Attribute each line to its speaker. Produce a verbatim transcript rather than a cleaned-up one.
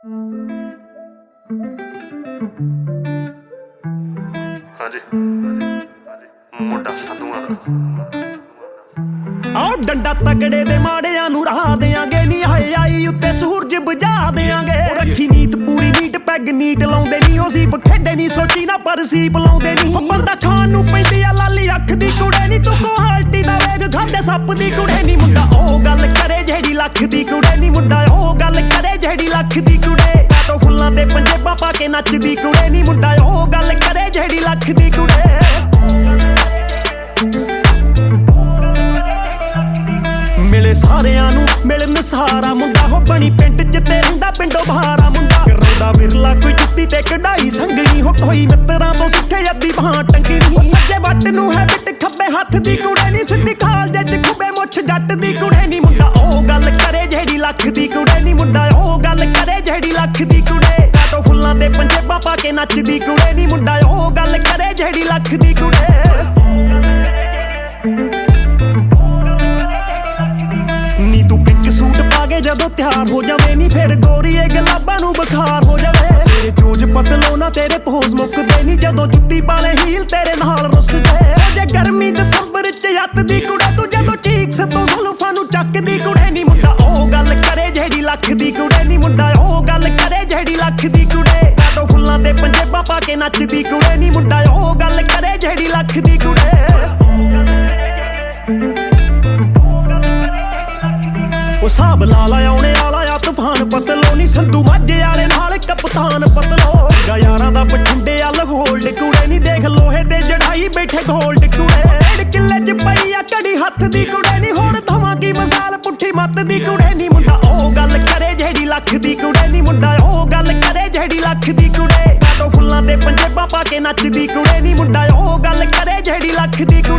Speaker 1: ਹਾਂਜੀ ਮੁੰਡਾ ਸਾਧੂਆਂ ਦਾ
Speaker 2: ਆਹ ਡੰਡਾ ਤਗੜੇ ਦੇ ਮਾੜਿਆਂ ਨੂੰ ਰਾਹ ਦੇਾਂਗੇ ਨੀ ਹਾਏ ਆਈ ਉੱਤੇ ਸੂਰਜ ਬੁਝਾ ਦੇਾਂਗੇ ਰੱਖੀ ਨੀਤ ਪੂਰੀ ਨੀਟ ਪੈਗ ਨੀਟ ਲਾਉਂਦੇ ਨੀ ਉਹ ਸੀਪ ਖੇਡੇ ਨੀ ਸੋਚੀ ਨਾ ਪਰ ਸੀਪ ਲਾਉਂਦੇ ਨੀ ਬੰਦਾ ਖਾਣ ਨੂੰ ਪੈਂਦੀ ਆ ਲਾਲੀ ਅੱਖ ਦੀ ਕੁੜੇ ਨੀ ਤੂੰ ਕੋਹਾਲਟੀ ਦਾ ਵੇਗ ਖਾਂਦੇ ਸੱਪ ਦੀ ਕੁੜੇ ਨੀ ਮੁੰਡਾ ਉਹ ਗੱਲ ਕਰੇ ਜਿਹੜੀ ਲੱਖ ਦੀ ਕੁੜੇ ਨੀ ਮੁੰਡਾ ਉਹ ਗੱਲ ਕਰੇ ਜਿਹੜੀ ਲੱਖ ਦੀ ਕੁੜੇ ਕਾਟੋ ਫੁੱਲਾਂ ਦੇ ਪੰਜੇਬਾਂ ਪਾ ਕੇ ਨੱਚਦੀ ਕੁੜੇ ਨੀ ਮੁੰਡਾ ਉਹ ਗੱਲ ਕਰੇ ਜਿਹੜੀ ਲੱਖ ਦੀ ਕੁੜੇ ਮਿਲੇ ਸਾਰਿਆਂ ਨੂੰ ਮਿਲਣ ਸਾਰਾ ਮੁੰਡਾ ਹੋ ਬਣੀ ਪਿੰਡ ਚ ਤੇ ਰਹਿੰਦਾ ਪਿੰਡੋਂ ਬਾਹਰਾ ਮੁੰਡਾ ਰੌਦਾ ਵਿਰਲਾ ਕੋਈ ਜੁੱਤੀ ਤੇ ਕਢਾਈ ਸੰਗਣੀ ਹੋ ਕੋਈ ਮਿੱਤਰਾਂ ਤੋਂ ਸਿੱਖੇ ਅੱਧੀ ਬਾਹ ਟੰਗਣੀ ਸੱਜੇ ਵੱਟ ਨੂੰ ਹੈ ਬਿੱਟ ਖੱਬੇ ਹੱਥ ਦੀ ਕੁੜੇ ਨੀ ਸਿੱਧੀ ਖਾਲ ਜੇ ਚ ਖੁੱਬੇ ਮੁੱਛ ਜੱਟ ਦੀ ਕੁੜੇ ਨੀ ਮੁੰਡਾ ਉਹ ਗੱਲ ਕਰੇ ਜਿਹੜੀ ਲੱਖ ਦੀ ਕੁੜੇ ਨੀ ਮੁੰਡਾ ਉਹ ਗੱਲ ਕਰੇ ਜਿਹੜੀ ਲੱਖ ਦੀ ਕੁੜੇ ਕਾਟੋ ਫੁੱਲਾਂ ਦੇ ਪੰਜੇਬਾਂ ਪਾ ਕੇ ਨੱਚਦੀ ਕੁੜੇ ਨੀ ਮੁੰਡਾ ਉਹ ਗੱਲ ਕਰੇ ਜਿਹੜੀ ਲੱਖ ਦੀ ਕੁੜੇ ਸੂਟ ਪਾ ਕੇ ਜਦੋਂ ਤਿਆਰ ਹੋ ਜਾਵੇ ਨੀ ਫਿਰ ਗੋਰੀਏ ਗੁਲਾਬਾਂ ਨੂੰ ਬੁਖਾਰ ਹੋ ਜਾਵੇ ਤੇਰੇ ਜੋਜ ਪਤਲੋ ਨਾ ਤੇਰੇ ਪੋਜ਼ ਮੁੱਕਦੇ ਨੀ ਜਦੋਂ ਜੁੱਤੀ ਪਾਲੇ ਹੀਲ ਤੇਰੇ ਨਾਲ ਰੁੱਸਦੇ ਜੇ ਗਰਮੀ ਦਸੰਬਰ ਚ ਯੱਤ ਦੀ ਕੁੜੇ ਤੂੰ ਜਦੋਂ ਚੀਕਸ ਤੋਂ ਜ਼ੁਲਫਾਂ ਨੂੰ ਚੱਕਦੀ ਕੁੜੇ ਨੀ ਮੁੰਡਾ ਉਹ ਗੱਲ ਕਰੇ ਜਿਹੜੀ ਲੱਖ ਦੀ ਕੁੜੇ ਨੀ ਮੁੰਡਾ ਉਹ ਗੱਲ ਕਰੇ ਜਿਹੜੀ ਲੱਖ ਦੀ ਕੁੜੇ ਕਾਟੋ ਫੁੱਲਾਂ ਦੇ ਪੰਜੇਬਾਂ ਪਾ ਕੇ ਨੱਚਦੀ ਕੁੜੇ ਨੀ ਮੁੰਡਾ ਉਹ ਗੱਲ ਕਰੇ ਜਿਹੜੀ ਲੱਖ ਦੀ ਕੁੜੇ ਉਹ ਸਾਬ ਲਾ ਲਾ ਆਉਣੇ ਵਾਲਾ ਆ ਤੂਫਾਨ ਪਤਲੋ ਨੀ ਸੰਧੂ ਮਾਝੇ ਵਾਲੇ ਨਾਲ ਕਪਤਾਨ ਪਤਲੋ ਗਾ ਯਾਰਾਂ ਦਾ ਬਠਿੰਡੇ ਵੱਲ ਗੋਲਡ ਕੁੜੇ ਨੀ ਦੇਖ ਲੋਹੇ ਤੇ ਜੜਾਈ ਬੈਠੇ ਗੋਲਡ ਕੁੜੇ ਡੇਢ ਕਿੱਲੇ ਚ ਪਈ ਆ ਘੜੀ ਹੱਥ ਦੀ ਕੁੜੇ ਨੀ ਹੋਰ ਦਵਾਂ ਕੀ ਮਿਸਾਲ ਪੁੱਠੀ ਮੱਤ ਦੀ ਕੁੜੇ ਨੀ ਮੁੰਡਾ ਉਹ ਗੱਲ ਕਰੇ ਜਿਹੜੀ ਲੱਖ ਦੀ ਕੁੜੇ ਨੀ ਮੁੰਡਾ ਉਹ ਗੱਲ ਕਰੇ ਜਿਹੜੀ ਲੱਖ ਦੀ ਕੁੜੇ ਕਾਟੋ ਫੁੱਲਾਂ ਦੇ ਪੰਜੇਬਾਂ ਪਾ ਕੇ ਨੱਚਦੀ ਕੁੜੇ ਨੀ ਮੁੰਡਾ ਉਹ ਗੱਲ ਕਰੇ ਜਿਹੜੀ ਲੱਖ ਦੀ ਕੁੜੇ